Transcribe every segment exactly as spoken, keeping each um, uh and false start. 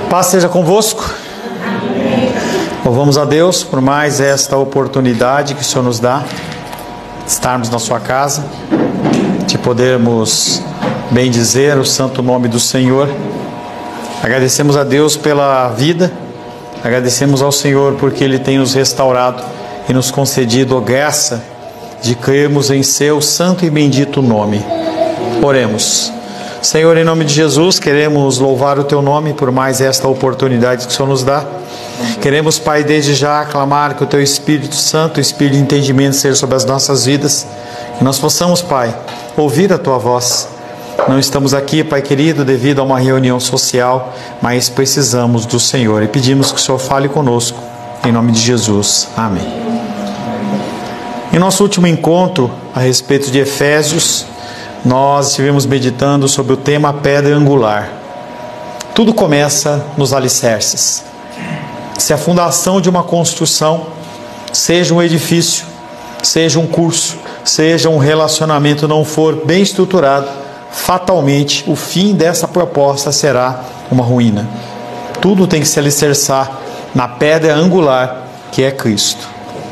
Paz seja convosco. Amém. Louvamos a Deus por mais esta oportunidade que o Senhor nos dá, de estarmos na sua casa, de podermos bendizer o santo nome do Senhor. Agradecemos a Deus pela vida, agradecemos ao Senhor porque Ele tem nos restaurado e nos concedido a graça de crermos em seu santo e bendito nome. Oremos. Senhor, em nome de Jesus, queremos louvar o Teu nome por mais esta oportunidade que o Senhor nos dá. Queremos, Pai, desde já aclamar que o Teu Espírito Santo, o Espírito de entendimento, seja sobre as nossas vidas. Que nós possamos, Pai, ouvir a Tua voz. Não estamos aqui, Pai querido, devido a uma reunião social, mas precisamos do Senhor e pedimos que o Senhor fale conosco, em nome de Jesus. Amém. Em nosso último encontro a respeito de Efésios, nós estivemos meditando sobre o tema pedra angular. Tudo começa nos alicerces. Se a fundação de uma construção, seja um edifício, seja um curso, seja um relacionamento, não for bem estruturado, fatalmente o fim dessa proposta será uma ruína. Tudo tem que se alicerçar na pedra angular, que é Cristo.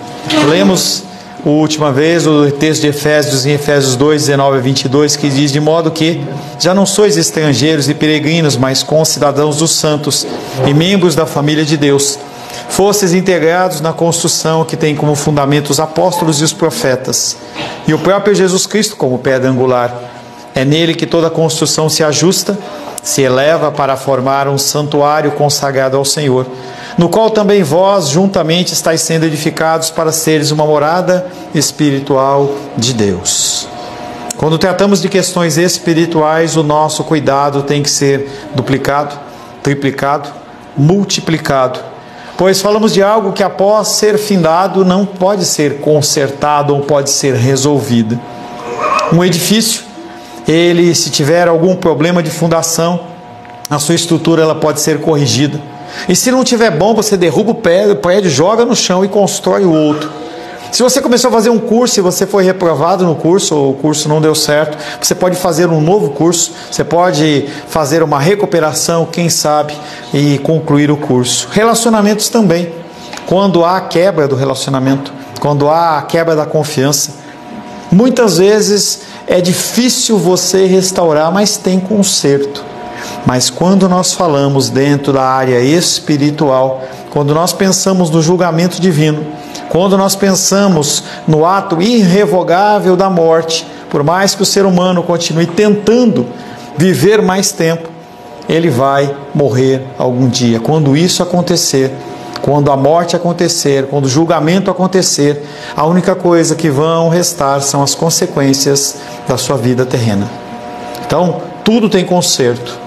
Lemos a última vez o texto de Efésios, em Efésios dois, dezenove a vinte e dois, que diz: de modo que já não sois estrangeiros e peregrinos, mas concidadãos dos santos e membros da família de Deus, fostes integrados na construção que tem como fundamento os apóstolos e os profetas, e o próprio Jesus Cristo como pedra angular. É nele que toda a construção se ajusta, se eleva para formar um santuário consagrado ao Senhor, no qual também vós juntamente estáis sendo edificados para seres uma morada espiritual de Deus. Quando tratamos de questões espirituais, o nosso cuidado tem que ser duplicado, triplicado, multiplicado, pois falamos de algo que após ser findado não pode ser consertado ou pode ser resolvido. Um edifício, ele, se tiver algum problema de fundação, a sua estrutura ela pode ser corrigida. E se não tiver bom, você derruba o prédio, o prédio, joga no chão e constrói o outro. Se você começou a fazer um curso e você foi reprovado no curso, ou o curso não deu certo, você pode fazer um novo curso, você pode fazer uma recuperação, quem sabe, e concluir o curso. Relacionamentos também. Quando há quebra do relacionamento, quando há quebra da confiança, muitas vezes é difícil você restaurar, mas tem conserto. Mas quando nós falamos dentro da área espiritual, quando nós pensamos no julgamento divino, quando nós pensamos no ato irrevogável da morte, por mais que o ser humano continue tentando viver mais tempo, ele vai morrer algum dia. Quando isso acontecer, quando a morte acontecer, quando o julgamento acontecer, a única coisa que vão restar são as consequências da sua vida terrena. Então, tudo tem conserto.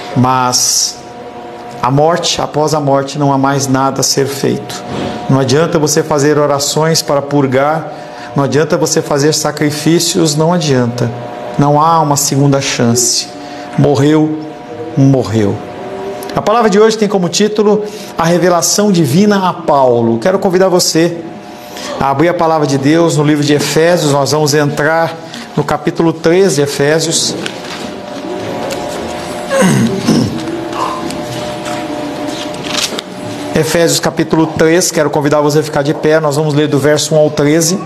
Mas a morte, após a morte, não há mais nada a ser feito. Não adianta você fazer orações para purgar, não adianta você fazer sacrifícios, não adianta. Não há uma segunda chance. Morreu, morreu. A palavra de hoje tem como título a revelação divina a Paulo. Quero convidar você a abrir a palavra de Deus no livro de Efésios. Nós vamos entrar no capítulo três de Efésios. Efésios capítulo três, quero convidar você a ficar de pé, nós vamos ler do verso um ao treze.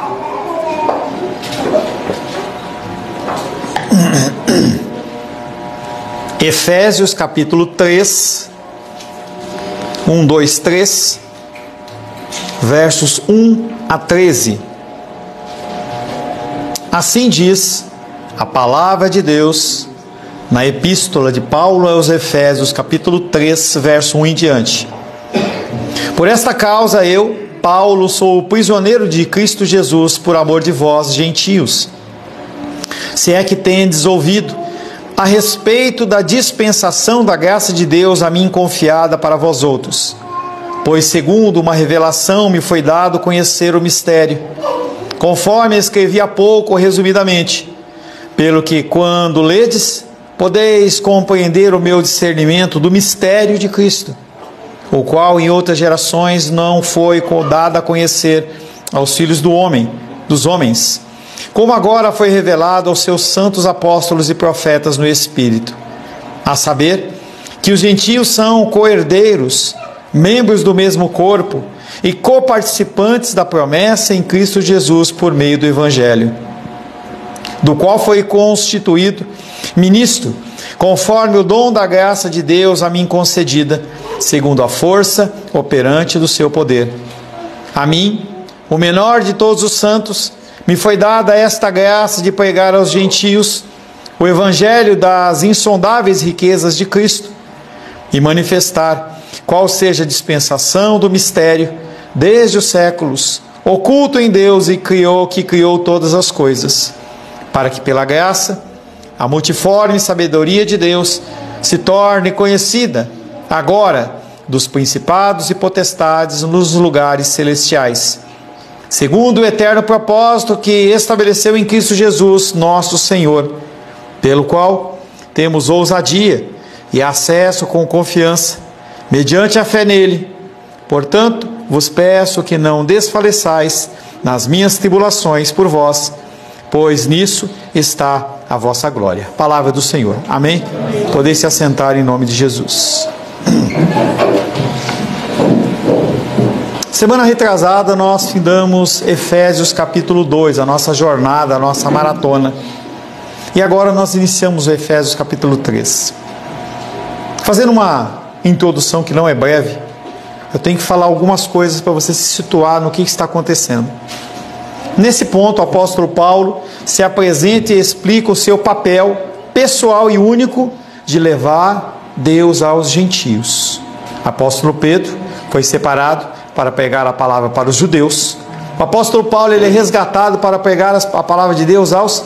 Efésios capítulo três, um, dois, três, versos um a treze. Assim diz a palavra de Deus na epístola de Paulo aos Efésios, capítulo três, verso um em diante. Por esta causa eu, Paulo, sou o prisioneiro de Cristo Jesus por amor de vós, gentios. Se é que tendes ouvido a respeito da dispensação da graça de Deus a mim confiada para vós outros. Pois segundo uma revelação me foi dado conhecer o mistério, conforme escrevi há pouco resumidamente, pelo que quando ledes, podeis compreender o meu discernimento do mistério de Cristo, o qual em outras gerações não foi dado a conhecer aos filhos do homem, dos homens, como agora foi revelado aos seus santos apóstolos e profetas no Espírito, a saber, que os gentios são co-herdeiros, membros do mesmo corpo e coparticipantes da promessa em Cristo Jesus por meio do Evangelho, do qual foi constituído ministro, conforme o dom da graça de Deus a mim concedida, segundo a força operante do seu poder. A mim, o menor de todos os santos, me foi dada esta graça de pregar aos gentios o Evangelho das insondáveis riquezas de Cristo e manifestar qual seja a dispensação do mistério desde os séculos, oculto em Deus e criou que criou todas as coisas, para que pela graça a multiforme sabedoria de Deus se torne conhecida agora dos principados e potestades nos lugares celestiais, segundo o eterno propósito que estabeleceu em Cristo Jesus, nosso Senhor, pelo qual temos ousadia e acesso com confiança, mediante a fé nele. Portanto, vos peço que não desfaleçais nas minhas tribulações por vós, pois nisso está a vossa glória. Palavra do Senhor. Amém? Amém. Podeis se assentar em nome de Jesus. Semana retrasada nós findamos Efésios capítulo dois, a nossa jornada, a nossa maratona. E agora nós iniciamos o Efésios capítulo três. Fazendo uma introdução que não é breve, eu tenho que falar algumas coisas para você se situar no que está acontecendo. Nesse ponto, o apóstolo Paulo se apresenta e explica o seu papel pessoal e único de levar Deus aos gentios. O apóstolo Pedro foi separado para pregar a palavra para os judeus. O apóstolo Paulo ele é resgatado para pregar a palavra de Deus aos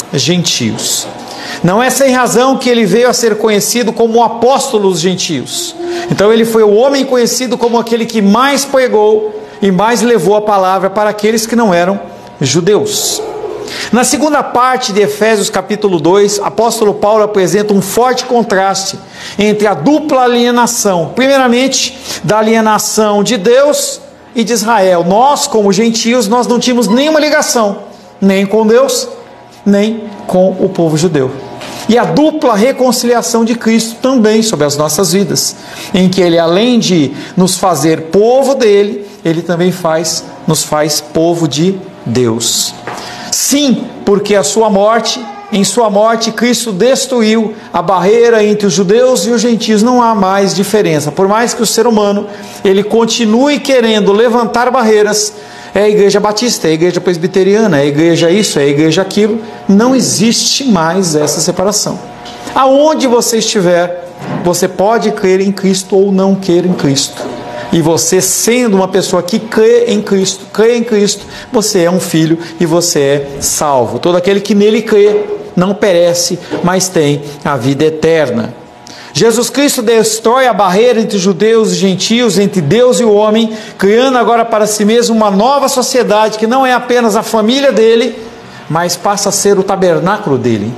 gentios. Não é sem razão que ele veio a ser conhecido como o apóstolo dos gentios. Então ele foi o homem conhecido como aquele que mais pregou e mais levou a palavra para aqueles que não eram judeus. Na segunda parte de Efésios capítulo dois, apóstolo Paulo apresenta um forte contraste entre a dupla alienação, primeiramente da alienação de Deus e de Israel. Nós, como gentios, nós não tínhamos nenhuma ligação, nem com Deus, nem com o povo judeu. E a dupla reconciliação de Cristo também sobre as nossas vidas, em que Ele, além de nos fazer povo dele, Ele também faz, nos faz povo de Deus. Sim, porque a sua morte, em sua morte, Cristo destruiu a barreira entre os judeus e os gentios. Não há mais diferença. Por mais que o ser humano, ele continue querendo levantar barreiras, é a igreja batista, é a igreja presbiteriana, é a igreja isso, é a igreja aquilo, não existe mais essa separação. Aonde você estiver, você pode crer em Cristo ou não crer em Cristo. E você, sendo uma pessoa que crê em Cristo, crê em Cristo, você é um filho e você é salvo. Todo aquele que nele crê não perece, mas tem a vida eterna. Jesus Cristo destrói a barreira entre judeus e gentios, entre Deus e o homem, criando agora para si mesmo uma nova sociedade que não é apenas a família dele, mas passa a ser o tabernáculo dele.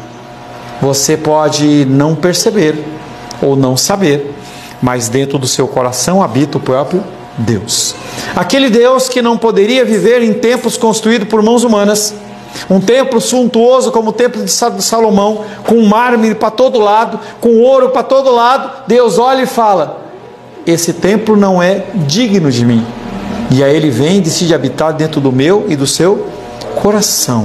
Você pode não perceber ou não saber, mas dentro do seu coração habita o próprio Deus. Aquele Deus que não poderia viver em templos construídos por mãos humanas, um templo suntuoso como o templo de Salomão, com mármore para todo lado, com ouro para todo lado. Deus olha e fala: esse templo não é digno de mim. E aí ele vem e decide habitar dentro do meu e do seu coração.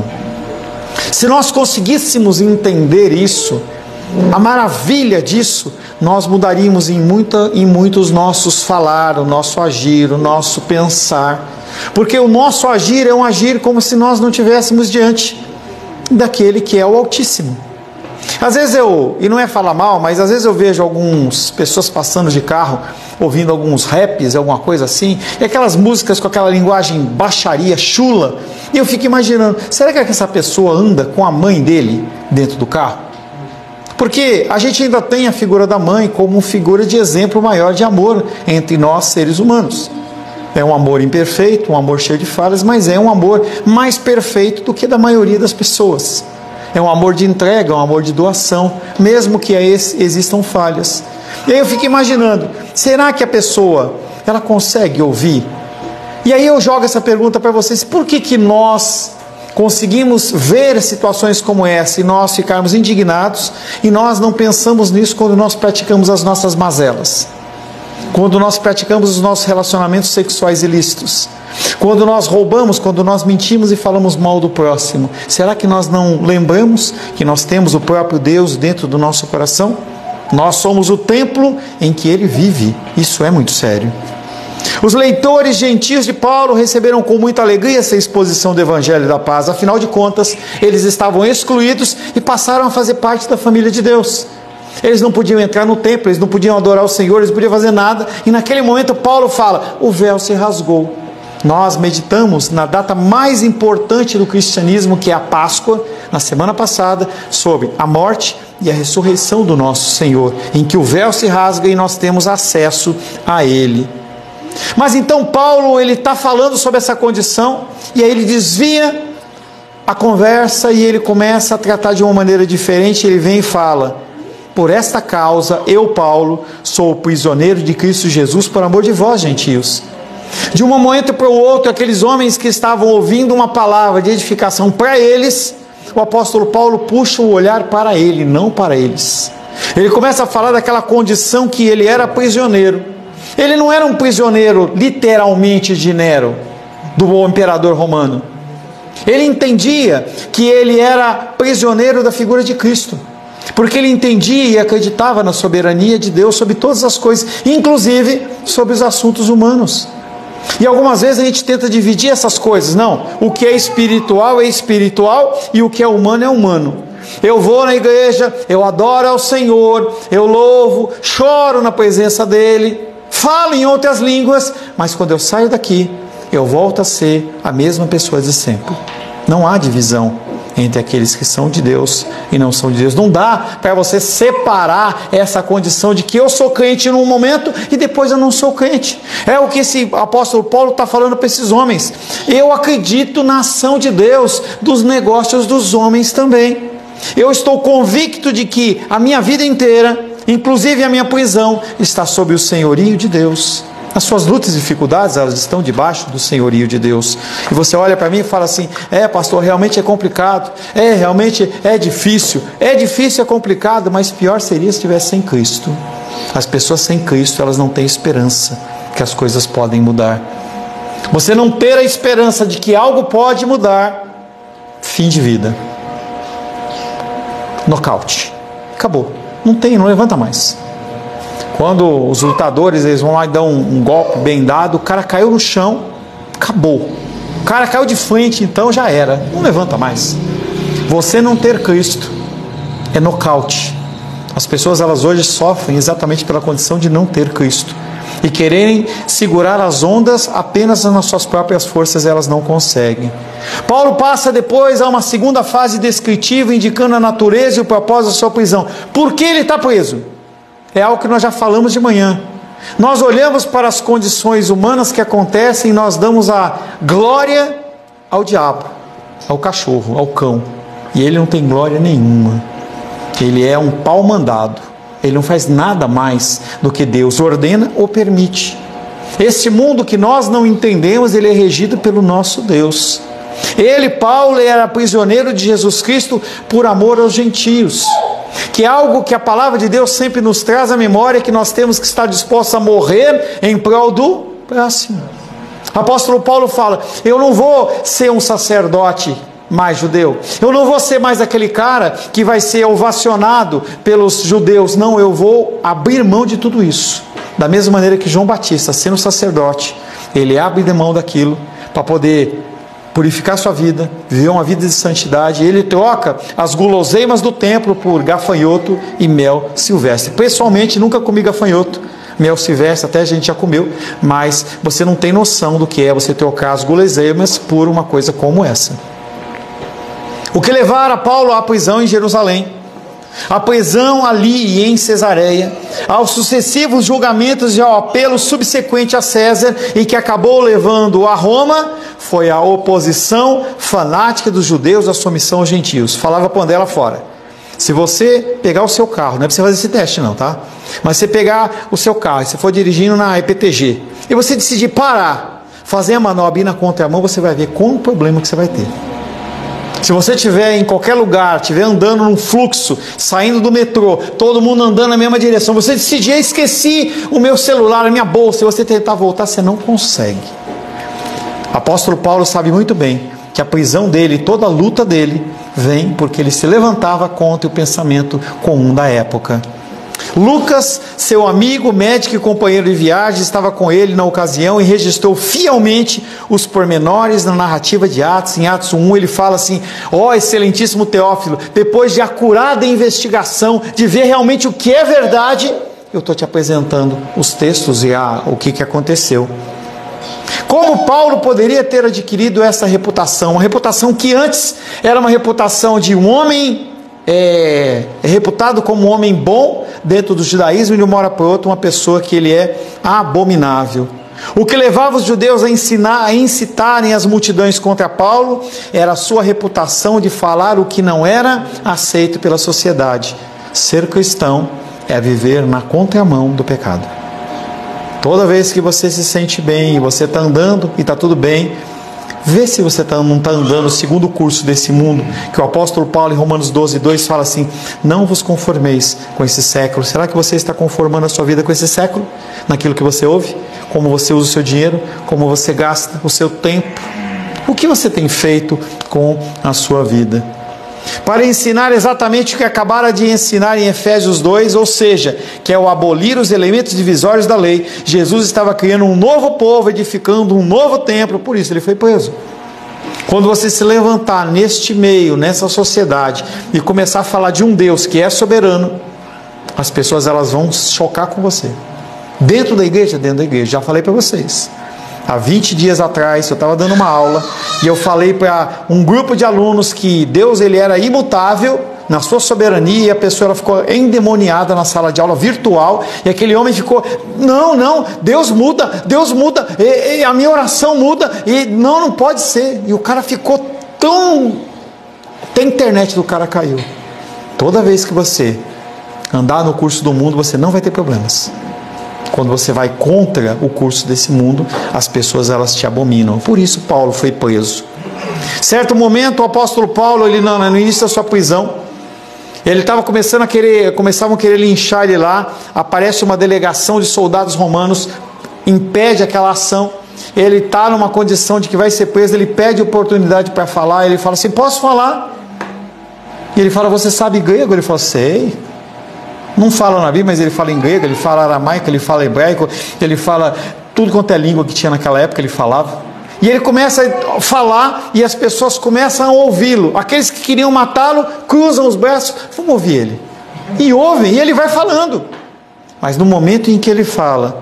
Se nós conseguíssemos entender isso, a maravilha disso, nós mudaríamos em, muita, em muitos nossos falar, o nosso agir, o nosso pensar. Porque o nosso agir é um agir como se nós não estivéssemos diante daquele que é o Altíssimo. Às vezes eu, e não é falar mal, mas às vezes eu vejo algumas pessoas passando de carro, ouvindo alguns raps, alguma coisa assim, e aquelas músicas com aquela linguagem baixaria, chula, e eu fico imaginando, será que essa pessoa anda com a mãe dele dentro do carro? Porque a gente ainda tem a figura da mãe como figura de exemplo maior de amor entre nós seres humanos. É um amor imperfeito, um amor cheio de falhas, mas é um amor mais perfeito do que da maioria das pessoas. É um amor de entrega, um amor de doação, mesmo que existam falhas. E aí eu fico imaginando, será que a pessoa, ela consegue ouvir? E aí eu jogo essa pergunta para vocês, por que que nós, conseguimos ver situações como essa e nós ficarmos indignados, e nós não pensamos nisso quando nós praticamos as nossas mazelas, quando nós praticamos os nossos relacionamentos sexuais ilícitos, quando nós roubamos, quando nós mentimos e falamos mal do próximo. Será que nós não lembramos que nós temos o próprio Deus dentro do nosso coração? Nós somos o templo em que Ele vive. Isso é muito sério. Os leitores gentios de Paulo receberam com muita alegria essa exposição do Evangelho da Paz. Afinal de contas, eles estavam excluídos e passaram a fazer parte da família de Deus. Eles não podiam entrar no templo, eles não podiam adorar o Senhor, eles não podiam fazer nada. E naquele momento Paulo fala, o véu se rasgou. Nós meditamos na data mais importante do cristianismo, que é a Páscoa, na semana passada, sobre a morte e a ressurreição do nosso Senhor, em que o véu se rasga e nós temos acesso a Ele. Mas então Paulo, ele está falando sobre essa condição, e aí ele desvia a conversa e ele começa a tratar de uma maneira diferente. Ele vem e fala, por esta causa, eu, Paulo, sou o prisioneiro de Cristo Jesus por amor de vós, gentios. De um momento para o outro, aqueles homens que estavam ouvindo uma palavra de edificação para eles, o apóstolo Paulo puxa o olhar para ele, não para eles. Ele começa a falar daquela condição que ele era prisioneiro. Ele não era um prisioneiro literalmente de Nero, do imperador romano. Ele entendia que ele era prisioneiro da figura de Cristo, porque ele entendia e acreditava na soberania de Deus sobre todas as coisas, inclusive sobre os assuntos humanos. E algumas vezes a gente tenta dividir essas coisas. Não, o que é espiritual é espiritual e o que é humano é humano. Eu vou na igreja, eu adoro ao Senhor, eu louvo, choro na presença dEle, falo em outras línguas, mas quando eu saio daqui, eu volto a ser a mesma pessoa de sempre. Não há divisão entre aqueles que são de Deus e não são de Deus. Não dá para você separar essa condição de que eu sou crente num momento e depois eu não sou crente. É o que esse apóstolo Paulo está falando para esses homens. Eu acredito na ação de Deus, dos negócios dos homens também. Eu estou convicto de que a minha vida inteira, inclusive a minha prisão, está sob o senhorio de Deus. As suas lutas e dificuldades, elas estão debaixo do senhorio de Deus. E você olha para mim e fala assim, é pastor, realmente é complicado, é, realmente é difícil, é difícil, é complicado, mas pior seria se estivesse sem Cristo. As pessoas sem Cristo, elas não têm esperança que as coisas podem mudar. Você não ter a esperança de que algo pode mudar, fim de vida. Nocaute. Acabou. Não tem, não levanta mais. Quando os lutadores, eles vão lá e dão um, um golpe bem dado, o cara caiu no chão, acabou. O cara caiu de frente, então já era. Não levanta mais. Você não ter Cristo é nocaute. As pessoas, elas hoje sofrem exatamente pela condição de não ter Cristo. E quererem segurar as ondas apenas nas suas próprias forças, elas não conseguem. Paulo passa depois a uma segunda fase descritiva, indicando a natureza e o propósito da sua prisão. Por que ele está preso? É algo que nós já falamos de manhã. Nós olhamos para as condições humanas que acontecem e nós damos a glória ao diabo, ao cachorro, ao cão. E ele não tem glória nenhuma. Ele é um pau mandado. Ele não faz nada mais do que Deus ordena ou permite. Este mundo que nós não entendemos, ele é regido pelo nosso Deus. Ele, Paulo, era prisioneiro de Jesus Cristo por amor aos gentios. Que é algo que a palavra de Deus sempre nos traz à memória, que nós temos que estar dispostos a morrer em prol do próximo. O apóstolo Paulo fala, eu não vou ser um sacerdote mais judeu, eu não vou ser mais aquele cara que vai ser ovacionado pelos judeus, não, eu vou abrir mão de tudo isso. Da mesma maneira que João Batista, sendo sacerdote, ele abre mão daquilo para poder purificar sua vida, viver uma vida de santidade. Ele troca as guloseimas do templo por gafanhoto e mel silvestre. Pessoalmente, nunca comi gafanhoto, mel silvestre, até a gente já comeu, mas você não tem noção do que é você trocar as guloseimas por uma coisa como essa. O que levara Paulo à prisão em Jerusalém, a prisão ali e em Cesareia, aos sucessivos julgamentos e ao apelo subsequente a César, e que acabou levando a Roma, foi a oposição fanática dos judeus à submissão aos gentios. Falava para andar lá fora. Se você pegar o seu carro, não é para você fazer esse teste não, tá? Mas você pegar o seu carro, e você for dirigindo na E P T G, e você decidir parar, fazer a manobra e ir na contramão, você vai ver qual o problema que você vai ter. Se você estiver em qualquer lugar, estiver andando num fluxo, saindo do metrô, todo mundo andando na mesma direção, você decidir, esqueci o meu celular, a minha bolsa, e você tentar voltar, você não consegue. O apóstolo Paulo sabe muito bem que a prisão dele, toda a luta dele, vem porque ele se levantava contra o pensamento comum da época. Lucas, seu amigo, médico e companheiro de viagem, estava com ele na ocasião e registrou fielmente os pormenores na narrativa de Atos. Em Atos um ele fala assim: ó excelentíssimo Teófilo, depois de acurada investigação, de ver realmente o que é verdade, eu estou te apresentando os textos e a, o que, que aconteceu. Como Paulo poderia ter adquirido essa reputação? Uma reputação que antes era uma reputação de um homem é, reputado como um homem bom dentro do judaísmo, e de uma hora para outra uma pessoa que ele é abominável. O que levava os judeus a ensinar, a incitarem as multidões contra Paulo era a sua reputação de falar o que não era aceito pela sociedade. Ser cristão é viver na contramão do pecado. Toda vez que você se sente bem, você está andando e está tudo bem, vê se você tá, não está andando segundo o curso desse mundo, que o apóstolo Paulo em Romanos doze, dois fala assim: não vos conformeis com esse século. Será que você está conformando a sua vida com esse século? Naquilo que você ouve? Como você usa o seu dinheiro? Como você gasta o seu tempo? O que você tem feito com a sua vida? Para ensinar exatamente o que acabara de ensinar em Efésios dois, ou seja, que é o abolir os elementos divisórios da lei, Jesus estava criando um novo povo, edificando um novo templo, por isso ele foi preso. Quando você se levantar neste meio, nessa sociedade, e começar a falar de um Deus que é soberano, as pessoas elas vão chocar com você. Dentro da igreja, dentro da igreja, já falei para vocês. Há vinte dias atrás, eu estava dando uma aula e eu falei para um grupo de alunos que Deus ele era imutável na sua soberania, e a pessoa ela ficou endemoniada na sala de aula virtual, e aquele homem ficou: não, não, Deus muda, Deus muda, e, e a minha oração muda, e não, não pode ser. E o cara ficou tão... Até a internet do cara caiu. Toda vez que você andar no curso do mundo, você não vai ter problemas. Quando você vai contra o curso desse mundo, as pessoas elas te abominam. Por isso Paulo foi preso. Certo momento, o apóstolo Paulo, ele não, no início da sua prisão, ele estava começando a querer, começavam a querer linchar ele lá. Aparece uma delegação de soldados romanos, impede aquela ação. Ele está numa condição de que vai ser preso, ele pede oportunidade para falar. Ele fala assim: posso falar? E ele fala: você sabe grego? Ele fala: sei. Não fala na Bíblia, mas ele fala em grego, ele fala aramaico, ele fala hebraico, ele fala tudo quanto é língua que tinha naquela época, ele falava. E ele começa a falar e as pessoas começam a ouvi-lo. Aqueles que queriam matá-lo cruzam os braços: vamos ouvir ele. E ouvem, e ele vai falando. Mas no momento em que ele fala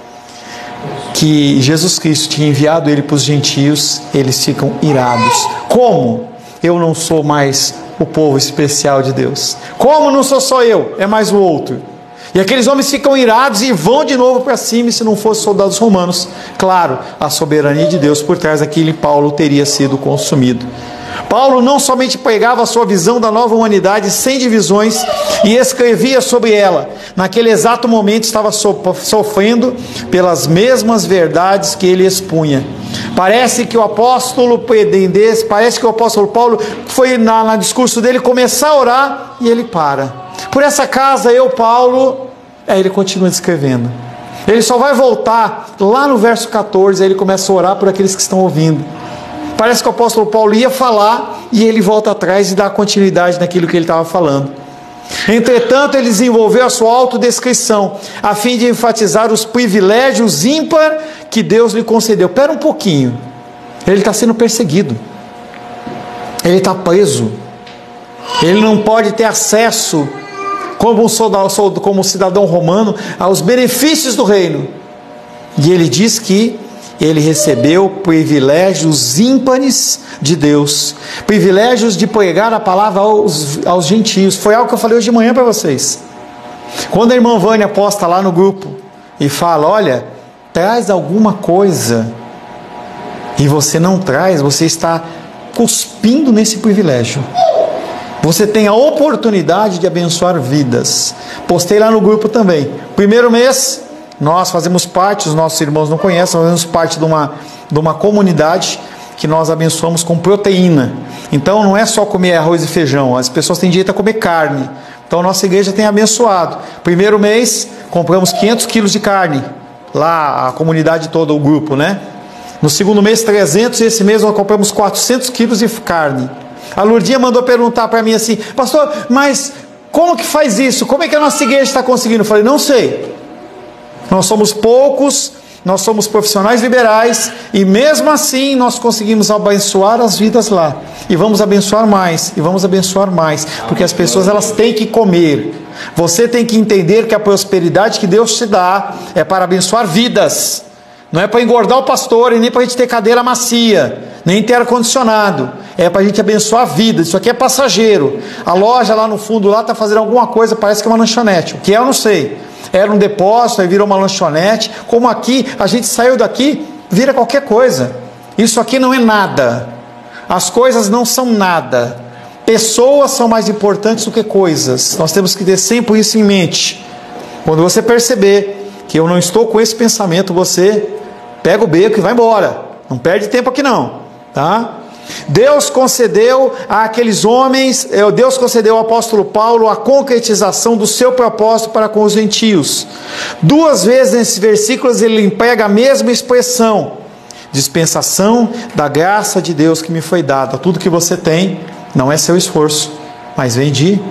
que Jesus Cristo tinha enviado ele para os gentios, eles ficam irados. Como? Eu não sou mais o povo especial de Deus. Como não sou só eu, é mais o outro. E aqueles homens ficam irados e vão de novo para cima. E se não fossem soldados romanos, claro, a soberania de Deus por trás daquele Paulo teria sido consumido. Paulo não somente pregava a sua visão da nova humanidade sem divisões e escrevia sobre ela. Naquele exato momento estava sofrendo pelas mesmas verdades que ele expunha. Parece que o apóstolo pretendesse, parece que o apóstolo Paulo foi na, na discurso dele começar a orar e ele para. Por essa casa eu, Paulo, aí ele continua descrevendo. Ele só vai voltar lá no verso catorze, aí ele começa a orar por aqueles que estão ouvindo. Parece que o apóstolo Paulo ia falar e ele volta atrás e dá continuidade naquilo que ele estava falando. Entretanto, ele desenvolveu a sua autodescrição a fim de enfatizar os privilégios ímpar que Deus lhe concedeu. Espera um pouquinho. Ele está sendo perseguido. Ele está preso. Ele não pode ter acesso, como um soldado, como um cidadão romano, aos benefícios do reino. E ele diz que ele recebeu privilégios ímpares de Deus, privilégios de pregar a palavra aos, aos gentios. Foi algo que eu falei hoje de manhã para vocês. Quando a irmã Vânia posta lá no grupo e fala: olha, traz alguma coisa, e você não traz, você está cuspindo nesse privilégio. Você tem a oportunidade de abençoar vidas. Postei lá no grupo também. Primeiro mês, nós fazemos parte, os nossos irmãos não conhecem, nós fazemos parte de uma, de uma comunidade que nós abençoamos com proteína. Então não é só comer arroz e feijão, as pessoas têm direito a comer carne. Então nossa igreja tem abençoado. Primeiro mês, compramos quinhentos quilos de carne, lá a comunidade toda, o grupo, né? No segundo mês, trezentos, e esse mês nós compramos quatrocentos quilos de carne. A Lourdinha mandou perguntar para mim assim: pastor, mas como que faz isso? Como é que a nossa igreja está conseguindo? Eu falei: não sei. Nós somos poucos, nós somos profissionais liberais, e mesmo assim nós conseguimos abençoar as vidas lá. E vamos abençoar mais, e vamos abençoar mais, porque as pessoas elas têm que comer. Você tem que entender que a prosperidade que Deus te dá é para abençoar vidas. Não é para engordar o pastor, e nem para a gente ter cadeira macia, nem ter ar-condicionado. É para a gente abençoar vidas. Isso aqui é passageiro. A loja lá no fundo lá está fazendo alguma coisa, parece que é uma lanchonete. O que é, eu não sei. Era um depósito, aí virou uma lanchonete. Como aqui, a gente saiu daqui, vira qualquer coisa. Isso aqui não é nada. As coisas não são nada. Pessoas são mais importantes do que coisas. Nós temos que ter sempre isso em mente. Quando você perceber que eu não estou com esse pensamento, você pega o beco e vai embora. Não perde tempo aqui não, tá? Deus concedeu àqueles homens, Deus concedeu ao apóstolo Paulo a concretização do seu propósito para com os gentios. Duas vezes nesses versículos ele emprega a mesma expressão: dispensação da graça de Deus que me foi dada. Tudo que você tem não é seu esforço, mas vem de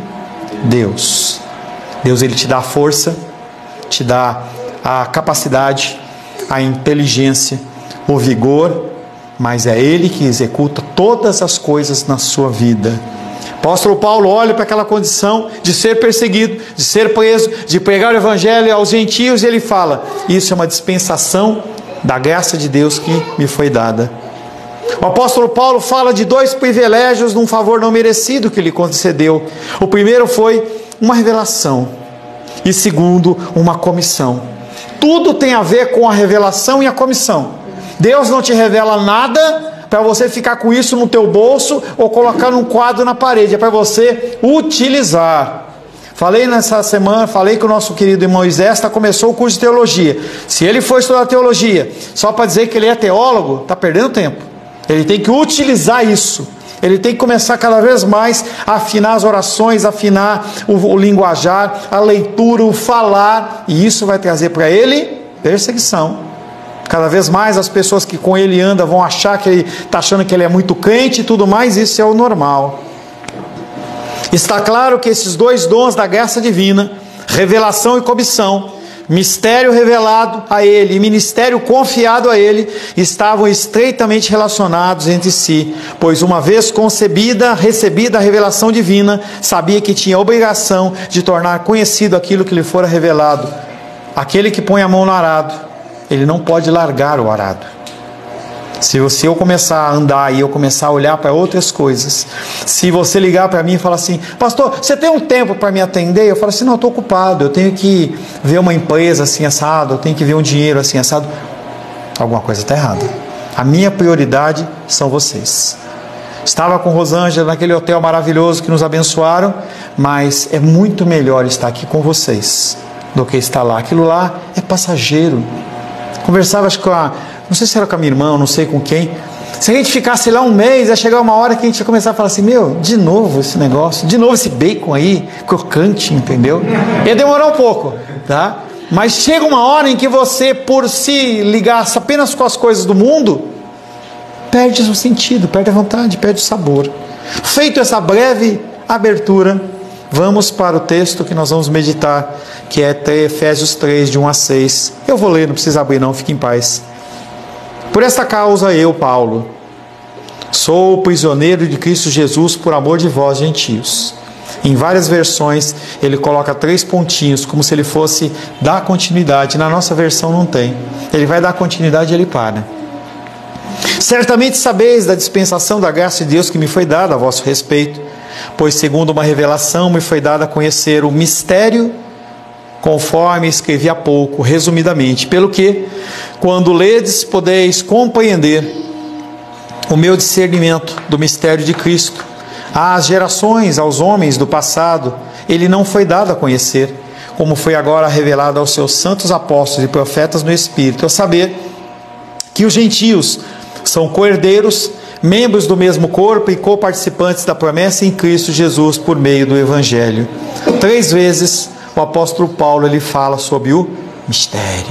Deus. Deus ele te dá a força, te dá a capacidade, a inteligência, o vigor, mas é Ele que executa todas as coisas na sua vida. O apóstolo Paulo olha para aquela condição de ser perseguido, de ser preso, de pregar o evangelho aos gentios, e ele fala: isso é uma dispensação da graça de Deus que me foi dada. O apóstolo Paulo fala de dois privilégios num favor não merecido que lhe concedeu. O primeiro foi uma revelação, e segundo, uma comissão. Tudo tem a ver com a revelação e a comissão. Deus não te revela nada para você ficar com isso no teu bolso ou colocar num quadro na parede. É para você utilizar. Falei nessa semana, falei que o nosso querido irmão Isesta começou o curso de teologia. Se ele for estudar teologia só para dizer que ele é teólogo, está perdendo tempo. Ele tem que utilizar isso. Ele tem que começar cada vez mais a afinar as orações, afinar o, o linguajar, a leitura, o falar, e isso vai trazer para ele perseguição. Cada vez mais as pessoas que com ele andam vão achar que ele está achando que ele é muito crente e tudo mais. Isso é o normal. Está claro que esses dois dons da graça divina, revelação e comissão, mistério revelado a ele e ministério confiado a ele, estavam estreitamente relacionados entre si, pois uma vez concebida, recebida a revelação divina, sabia que tinha a obrigação de tornar conhecido aquilo que lhe fora revelado. Aquele que põe a mão no arado, ele não pode largar o arado. Se você eu começar a andar e eu começar a olhar para outras coisas, se você ligar para mim e falar assim: pastor, você tem um tempo para me atender? Eu falo assim: não, eu estou ocupado, eu tenho que ver uma empresa assim assado, eu tenho que ver um dinheiro assim assado. Alguma coisa está errada. A minha prioridade são vocês. Estava com Rosângela naquele hotel maravilhoso que nos abençoaram, mas é muito melhor estar aqui com vocês do que estar lá. Aquilo lá é passageiro. Conversava acho, com a, não sei se era com a minha irmã, não sei com quem. Se a gente ficasse lá um mês, ia chegar uma hora que a gente ia começar a falar assim: meu, de novo esse negócio, de novo esse bacon aí, crocante, entendeu? Ia demorar um pouco, tá? Mas chega uma hora em que você, por se ligar apenas com as coisas do mundo, perde o sentido, perde a vontade, perde o sabor. Feito essa breve abertura, vamos para o texto que nós vamos meditar, que é Efésios três, de um a seis. Eu vou ler, não precisa abrir não, fique em paz. Por esta causa eu, Paulo, sou prisioneiro de Cristo Jesus por amor de vós, gentios. Em várias versões ele coloca três pontinhos, como se ele fosse dar continuidade. Na nossa versão não tem. Ele vai dar continuidade e ele para. Certamente sabeis da dispensação da graça de Deus que me foi dada a vosso respeito, pois segundo uma revelação me foi dada a conhecer o mistério, conforme escrevi há pouco, resumidamente, pelo que, quando ledes, podeis compreender o meu discernimento do mistério de Cristo. Às gerações, aos homens do passado, ele não foi dado a conhecer, como foi agora revelado aos seus santos apóstolos e profetas no Espírito, a saber que os gentios são co-herdeiros, membros do mesmo corpo e coparticipantes da promessa em Cristo Jesus por meio do Evangelho. Três vezes o apóstolo Paulo ele fala sobre o mistério.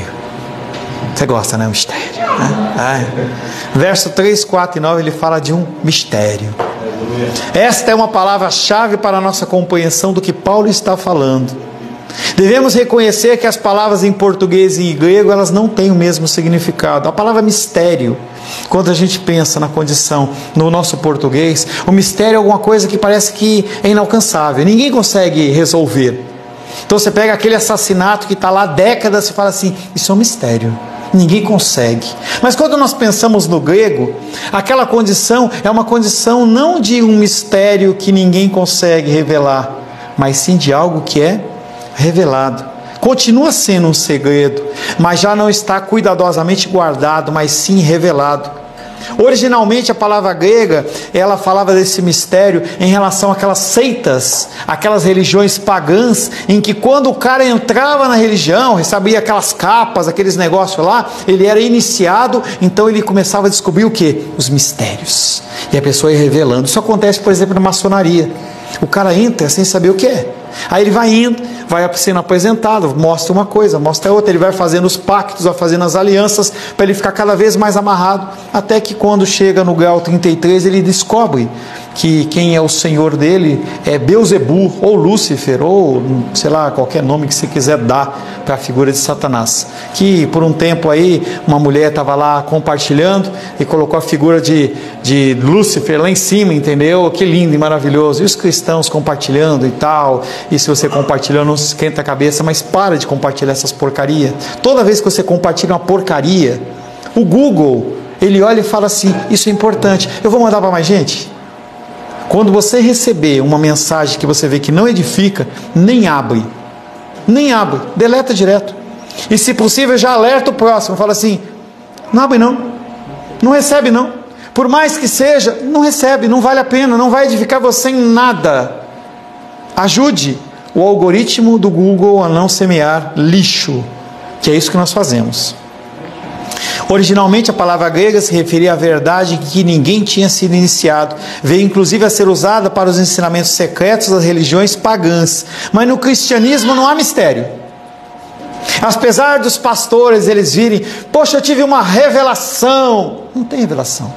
Você gosta, né? Mistério. Né? Ah, verso três, quatro e nove ele fala de um mistério. Esta é uma palavra-chave para a nossa compreensão do que Paulo está falando. Devemos reconhecer que as palavras em português e em grego elas não têm o mesmo significado. A palavra mistério, quando a gente pensa na condição no nosso português, o mistério é alguma coisa que parece que é inalcançável, ninguém consegue resolver. Então você pega aquele assassinato que está lá há décadas e fala assim, isso é um mistério, ninguém consegue. Mas quando nós pensamos no grego, aquela condição é uma condição não de um mistério que ninguém consegue revelar, mas sim de algo que é revelado. Continua sendo um segredo, mas já não está cuidadosamente guardado, mas sim revelado. Originalmente a palavra grega, ela falava desse mistério em relação àquelas seitas, aquelas religiões pagãs, em que quando o cara entrava na religião, recebia aquelas capas, aqueles negócios lá, ele era iniciado, então ele começava a descobrir o quê? Os mistérios. E a pessoa ia revelando. Isso acontece, por exemplo, na maçonaria. O cara entra sem saber o que é. Aí ele vai indo, vai sendo apresentado, mostra uma coisa, mostra outra, ele vai fazendo os pactos, vai fazendo as alianças, para ele ficar cada vez mais amarrado, até que quando chega no grau trinta e três, ele descobre que quem é o senhor dele é Beuzebu, ou Lúcifer, ou sei lá, qualquer nome que você quiser dar para a figura de Satanás. Que por um tempo aí, uma mulher estava lá compartilhando e colocou a figura de, de Lúcifer lá em cima, entendeu? Que lindo e maravilhoso. E os cristãos compartilhando e tal, e se você compartilhar não se esquenta a cabeça, mas para de compartilhar essas porcarias. Toda vez que você compartilha uma porcaria, o Google, ele olha e fala assim, isso é importante, eu vou mandar para mais gente. Quando você receber uma mensagem que você vê que não edifica, nem abre, nem abre, deleta direto. E se possível já alerta o próximo, fala assim, não abre não, não recebe não, por mais que seja, não recebe, não vale a pena, não vai edificar você em nada. Ajude o algoritmo do Google a não semear lixo, que é isso que nós fazemos. Originalmente a palavra grega se referia à verdade que ninguém tinha sido iniciado, veio inclusive a ser usada para os ensinamentos secretos das religiões pagãs, mas no cristianismo não há mistério. Apesar dos pastores eles virem, poxa, eu tive uma revelação, não tem revelação,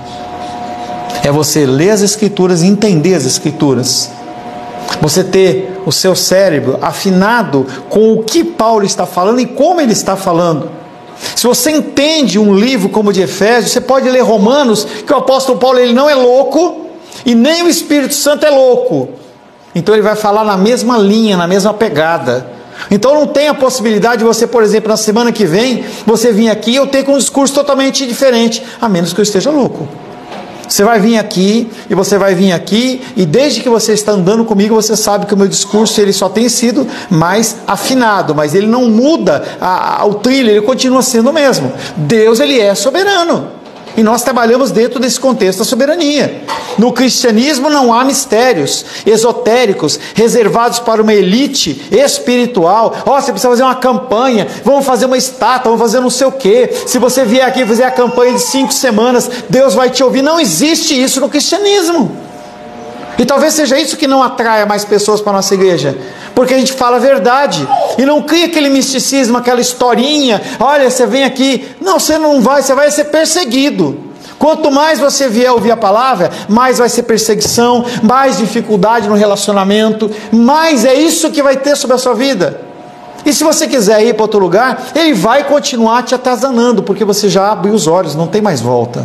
é você ler as escrituras e entender as escrituras, você ter o seu cérebro afinado com o que Paulo está falando e como ele está falando. Se você entende um livro como o de Efésios, você pode ler Romanos, que o apóstolo Paulo ele não é louco, e nem o Espírito Santo é louco. Então ele vai falar na mesma linha, na mesma pegada. Então não tem a possibilidade de você, por exemplo, na semana que vem, você vir aqui e eu ter com um discurso totalmente diferente, a menos que eu esteja louco. Você vai vir aqui, e você vai vir aqui, e desde que você está andando comigo, você sabe que o meu discurso ele só tem sido mais afinado, mas ele não muda a, a, o trilho, ele continua sendo o mesmo. Deus ele é soberano, e nós trabalhamos dentro desse contexto da soberania. No cristianismo não há mistérios esotéricos, reservados para uma elite espiritual. Ó, oh, você precisa fazer uma campanha, vamos fazer uma estátua, vamos fazer não sei o quê. Se você vier aqui fazer a campanha de cinco semanas, Deus vai te ouvir. Não existe isso no cristianismo. E talvez seja isso que não atraia mais pessoas para a nossa igreja, porque a gente fala a verdade, e não cria aquele misticismo, aquela historinha, olha, você vem aqui, não, você não vai, você vai ser perseguido. Quanto mais você vier ouvir a palavra, mais vai ser perseguição, mais dificuldade no relacionamento, mais é isso que vai ter sobre a sua vida. E se você quiser ir para outro lugar, ele vai continuar te atazanando, porque você já abriu os olhos, não tem mais volta.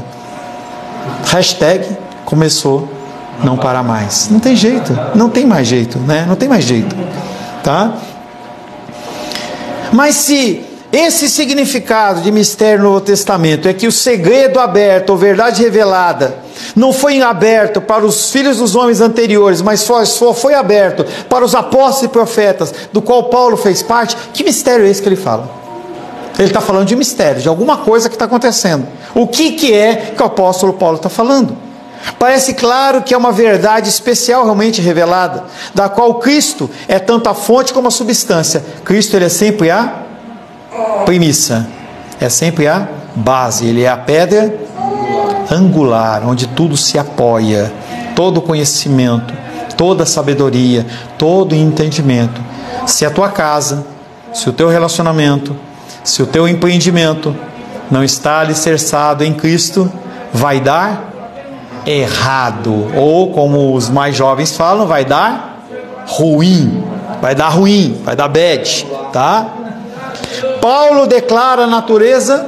Hashtag começou, não para mais. Não tem jeito, não tem mais jeito, né? Não tem mais jeito, tá? Mas se esse significado de mistério no Novo Testamento é que o segredo aberto, ou verdade revelada, não foi aberto para os filhos dos homens anteriores, mas só, só foi aberto para os apóstolos e profetas, do qual Paulo fez parte, que mistério é esse que ele fala? Ele está falando de mistério, de alguma coisa que está acontecendo. O que, que é que o apóstolo Paulo está falando? Parece claro que é uma verdade especial realmente revelada, da qual Cristo é tanto a fonte como a substância. Cristo ele é sempre a premissa, é sempre a base, ele é a pedra angular, onde tudo se apoia, todo conhecimento, toda sabedoria, todo entendimento. Se a tua casa, se o teu relacionamento, se o teu empreendimento não está alicerçado em Cristo, vai dar errado, ou como os mais jovens falam, vai dar ruim, vai dar ruim, vai dar bad, tá? Paulo declara a natureza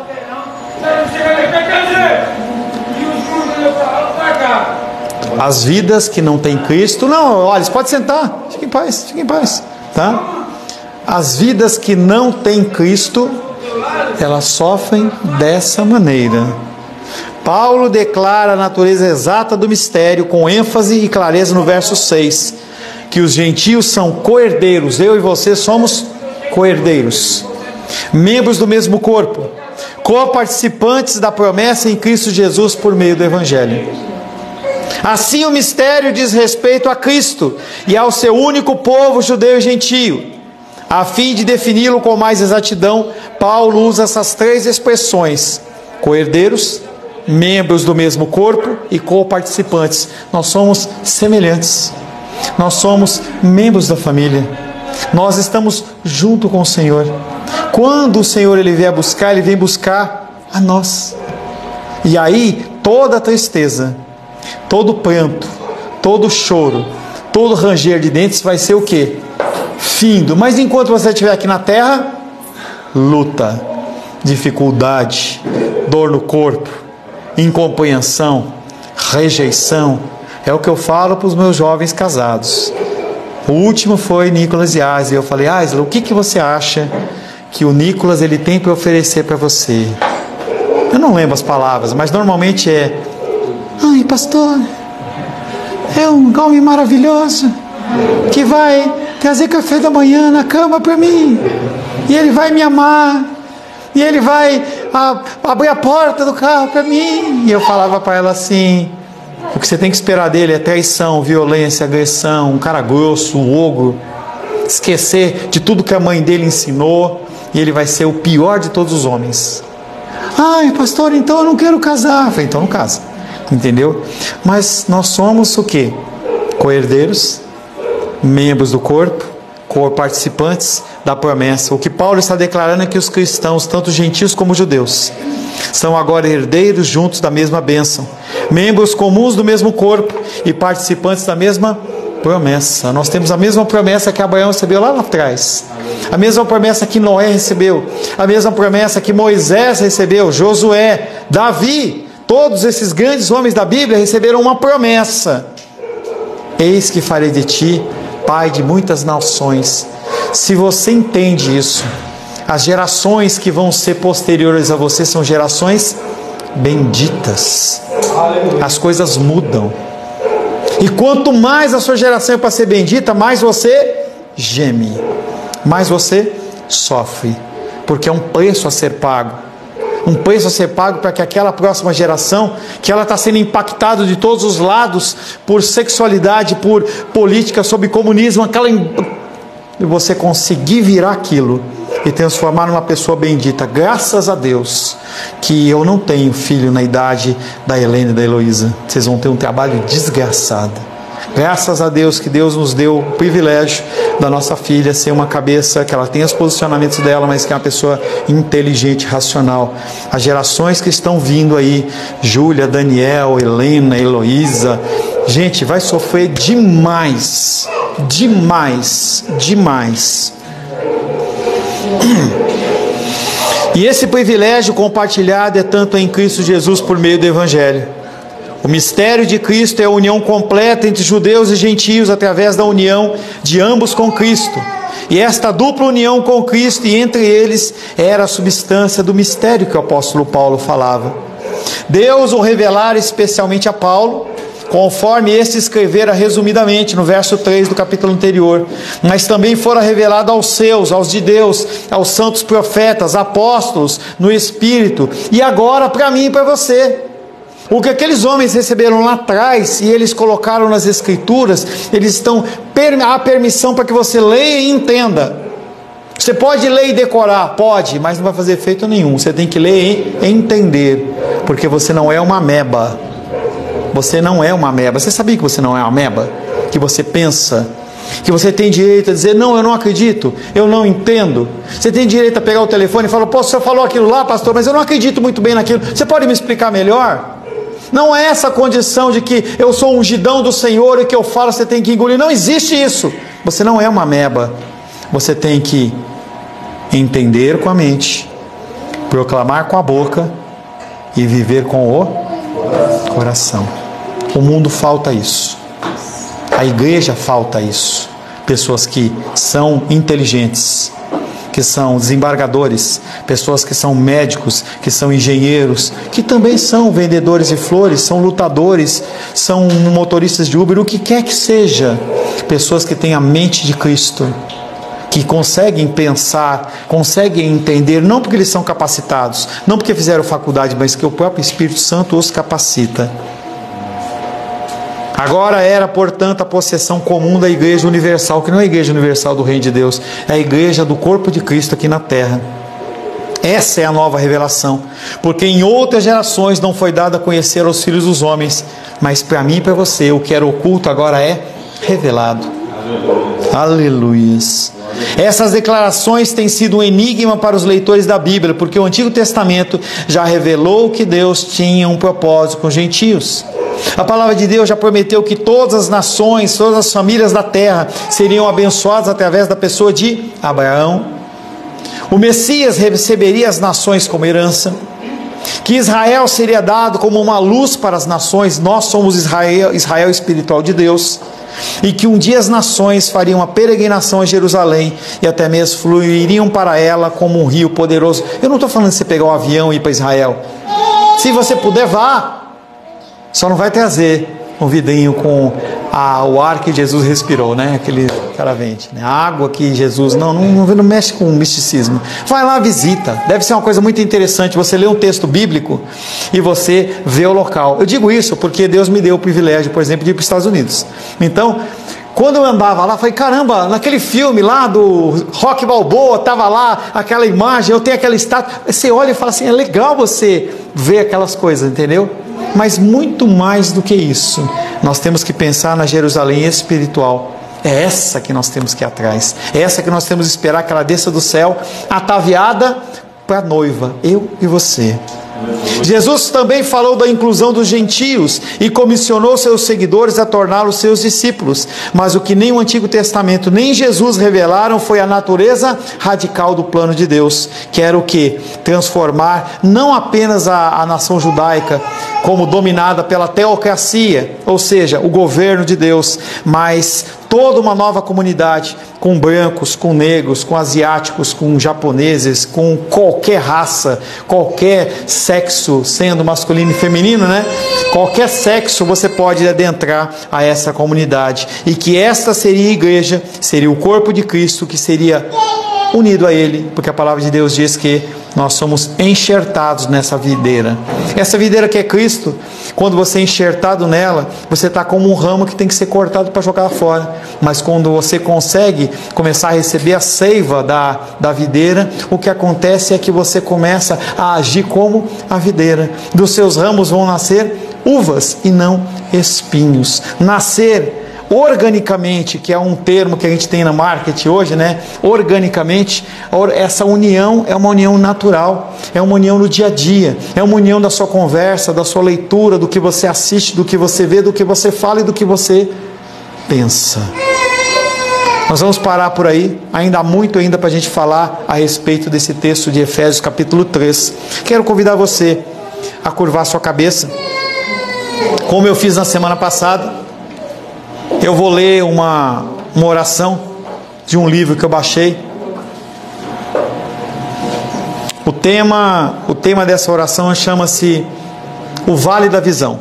as vidas que não têm Cristo. Não, olha, pode sentar, fique em paz, fique em paz, tá? As vidas que não têm Cristo, elas sofrem dessa maneira. Paulo declara a natureza exata do mistério com ênfase e clareza no verso seis, que os gentios são co-herdeiros. Eu e você somos co-herdeiros, membros do mesmo corpo, co-participantes da promessa em Cristo Jesus por meio do Evangelho. Assim, o mistério diz respeito a Cristo e ao seu único povo, judeu e gentio. A fim de defini-lo com mais exatidão, Paulo usa essas três expressões: co-herdeiros, membros do mesmo corpo e co-participantes. Nós somos semelhantes, nós somos membros da família, nós estamos junto com o Senhor. Quando o Senhor ele vier buscar, ele vem buscar a nós. E aí toda tristeza, todo pranto, todo choro, todo ranger de dentes vai ser o quê? Findo. Mas enquanto você estiver aqui na terra, luta, dificuldade, dor no corpo, incompreensão, rejeição. É o que eu falo para os meus jovens casados. O último foi Nicolas e Aisla. Eu falei: Aisla, o que, que você acha que o Nicolas ele tem para oferecer para você? Eu não lembro as palavras, mas normalmente é: ai, pastor, é um homem maravilhoso que vai trazer café da manhã na cama para mim, e ele vai me amar, e ele vai a, abrir a porta do carro para mim. E eu falava para ela assim: o que você tem que esperar dele é traição, violência, agressão, um cara grosso, um ogro, esquecer de tudo que a mãe dele ensinou, e ele vai ser o pior de todos os homens. Ai, pastor, então eu não quero casar. Eu falei: então não casa, entendeu? Mas nós somos o quê? Co-herdeiros, membros do corpo, co-participantes da promessa. O que Paulo está declarando é que os cristãos, tanto gentios como judeus, são agora herdeiros juntos da mesma bênção, membros comuns do mesmo corpo e participantes da mesma promessa. Nós temos a mesma promessa que Abraão recebeu lá atrás, a mesma promessa que Noé recebeu, a mesma promessa que Moisés recebeu, Josué, Davi. Todos esses grandes homens da Bíblia receberam uma promessa: eis que farei de ti pai de muitas nações. Se você entende isso, as gerações que vão ser posteriores a você são gerações benditas. As coisas mudam. E quanto mais a sua geração é para ser bendita, mais você geme, mais você sofre, porque é um preço a ser pago. Um preço a ser pago para que aquela próxima geração, que ela está sendo impactada de todos os lados por sexualidade, por política, sobre comunismo, aquela, você conseguir virar aquilo e transformar numa pessoa bendita. Graças a Deus que eu não tenho filho na idade da Helena e da Heloísa. Vocês vão ter um trabalho desgraçado. Graças a Deus que Deus nos deu o privilégio da nossa filha ser uma cabeça, que ela tem os posicionamentos dela, mas que é uma pessoa inteligente, racional. As gerações que estão vindo aí, Júlia, Daniel, Helena, Heloísa, gente, vai sofrer demais, demais, demais. E esse privilégio compartilhado é tanto em Cristo Jesus por meio do Evangelho. O mistério de Cristo é a união completa entre judeus e gentios através da união de ambos com Cristo. E esta dupla união com Cristo e entre eles era a substância do mistério que o apóstolo Paulo falava. Deus o revelara especialmente a Paulo, conforme este escrevera resumidamente no verso três do capítulo anterior, mas também fora revelado aos seus, aos de Deus, aos santos profetas, apóstolos, no Espírito, e agora para mim e para você. O que aqueles homens receberam lá atrás e eles colocaram nas Escrituras, eles estão, há permissão para que você leia e entenda. Você pode ler e decorar, pode, mas não vai fazer efeito nenhum. Você tem que ler e entender, porque você não é uma ameba. Você não é uma ameba. Você sabia que você não é uma ameba? Que você pensa, que você tem direito a dizer, não, eu não acredito, eu não entendo. Você tem direito a pegar o telefone e falar, pô, o senhor falou aquilo lá, pastor, mas eu não acredito muito bem naquilo. Você pode me explicar melhor? Não é essa condição de que eu sou ungidão do Senhor e que eu falo, você tem que engolir. Não existe isso. Você não é uma ameba. Você tem que entender com a mente, proclamar com a boca e viver com o coração. O mundo falta isso. A igreja falta isso. Pessoas que são inteligentes, que são desembargadores, pessoas que são médicos, que são engenheiros, que também são vendedores de flores, são lutadores, são motoristas de Uber, o que quer que seja. Pessoas que têm a mente de Cristo, que conseguem pensar, conseguem entender, não porque eles são capacitados, não porque fizeram faculdade, mas que o próprio Espírito Santo os capacita. Agora era, portanto, a possessão comum da Igreja Universal, que não é a Igreja Universal do Reino de Deus, é a Igreja do corpo de Cristo aqui na terra. Essa é a nova revelação, porque em outras gerações não foi dado a conhecer aos filhos dos homens, mas para mim e para você, o que era oculto agora é revelado. Aleluias. Essas declarações têm sido um enigma para os leitores da Bíblia, porque o Antigo Testamento já revelou que Deus tinha um propósito com os gentios. A palavra de Deus já prometeu que todas as nações, todas as famílias da terra seriam abençoadas através da pessoa de Abraão. O Messias receberia as nações como herança, que Israel seria dado como uma luz para as nações. Nós somos Israel, Israel espiritual de Deus. E que um dia as nações fariam uma peregrinação a Jerusalém e até mesmo fluiriam para ela como um rio poderoso. Eu não estou falando de você pegar um avião e ir para Israel. Se você puder, vá. Só não vai trazer um vidrinho com a, o ar que Jesus respirou, né? Aquele cara vende, né? A água que Jesus... Não, não, não mexe com misticismo. Vai lá, visita. Deve ser uma coisa muito interessante você ler um texto bíblico e você ver o local. Eu digo isso porque Deus me deu o privilégio, por exemplo, de ir para os Estados Unidos. Então, quando eu andava lá, eu falei, caramba, naquele filme lá do Rocky Balboa, estava lá aquela imagem, eu tenho aquela estátua. Você olha e fala assim, é legal você ver aquelas coisas, entendeu? Mas muito mais do que isso, nós temos que pensar na Jerusalém espiritual. É essa que nós temos que ir atrás, é essa que nós temos que esperar que ela desça do céu, ataviada para a noiva, eu e você. Jesus também falou da inclusão dos gentios e comissionou seus seguidores a torná-los seus discípulos, mas o que nem o Antigo Testamento nem Jesus revelaram foi a natureza radical do plano de Deus, que era o que? Transformar não apenas a, a nação judaica como dominada pela teocracia, ou seja, o governo de Deus, mas toda uma nova comunidade, com brancos, com negros, com asiáticos, com japoneses, com qualquer raça, qualquer sexo, sendo masculino e feminino, né? Qualquer sexo você pode adentrar a essa comunidade, e que esta seria a igreja, seria o corpo de Cristo, que seria unido a Ele, porque a palavra de Deus diz que nós somos enxertados nessa videira. Essa videira que é Cristo, quando você é enxertado nela, você está como um ramo que tem que ser cortado para jogar fora. Mas quando você consegue começar a receber a seiva da, da videira, o que acontece é que você começa a agir como a videira. Dos seus ramos vão nascer uvas e não espinhos. Nascer organicamente, que é um termo que a gente tem na marketing hoje, né? Organicamente, essa união é uma união natural, é uma união no dia a dia, é uma união da sua conversa, da sua leitura, do que você assiste, do que você vê, do que você fala e do que você pensa. Nós vamos parar por aí, ainda há muito ainda para a gente falar a respeito desse texto de Efésios capítulo três. Quero convidar você a curvar sua cabeça, como eu fiz na semana passada. Eu vou ler uma, uma oração de um livro que eu baixei. O tema, o tema dessa oração chama-se O Vale da Visão.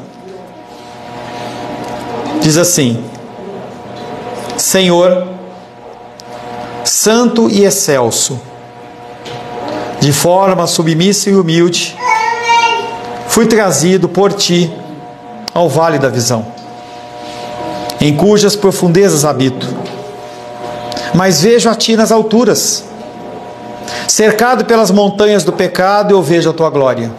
Diz assim: Senhor, santo e excelso, de forma submissa e humilde, fui trazido por Ti ao Vale da Visão, em cujas profundezas habito, mas vejo a Ti nas alturas, Cercado pelas montanhas do pecado, eu vejo a tua glória.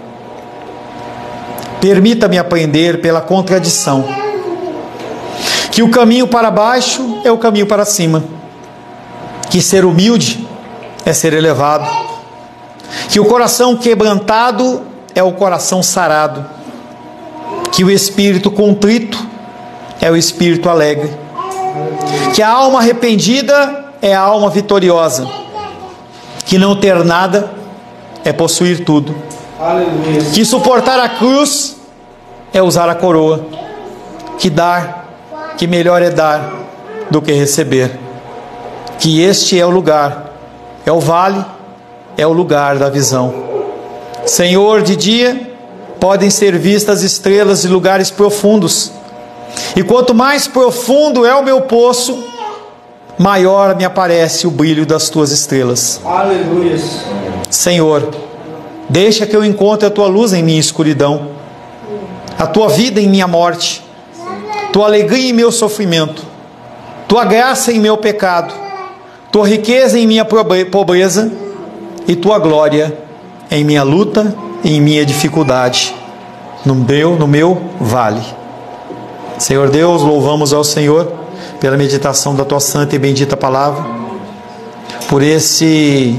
Permita-me aprender pela contradição que o caminho para baixo é o caminho para cima, que ser humilde é ser elevado, que o coração quebrantado é o coração sarado, que o espírito contrito é o espírito alegre, que a alma arrependida é a alma vitoriosa, que não ter nada é possuir tudo. Aleluia. Que suportar a cruz é usar a coroa, que dar, que melhor é dar do que receber, que este é o lugar, é o vale, é o lugar da visão. Senhor, de dia podem ser vistas estrelas de lugares profundos, e quanto mais profundo é o meu poço, maior me aparece o brilho das tuas estrelas. Aleluia. Senhor, deixa que eu encontre a tua luz em minha escuridão, a tua vida em minha morte, tua alegria em meu sofrimento, tua graça em meu pecado, tua riqueza em minha pobreza e tua glória em minha luta e em minha dificuldade, no meu, no meu vale. Senhor Deus, louvamos ao Senhor pela meditação da tua santa e bendita palavra, por esse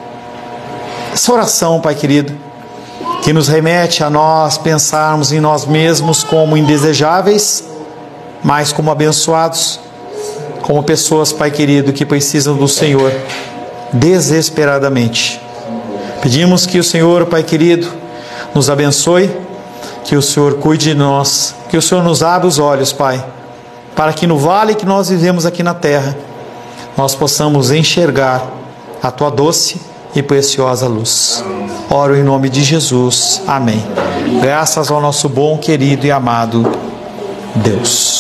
essa oração, Pai querido, que nos remete a nós pensarmos em nós mesmos como indesejáveis, mas como abençoados, como pessoas, Pai querido, que precisam do Senhor desesperadamente. Pedimos que o Senhor, Pai querido, nos abençoe, que o Senhor cuide de nós, que o Senhor nos abra os olhos, Pai, para que no vale que nós vivemos aqui na terra, nós possamos enxergar a tua doce e preciosa luz. Oro em nome de Jesus. Amém. Graças ao nosso bom, querido e amado Deus.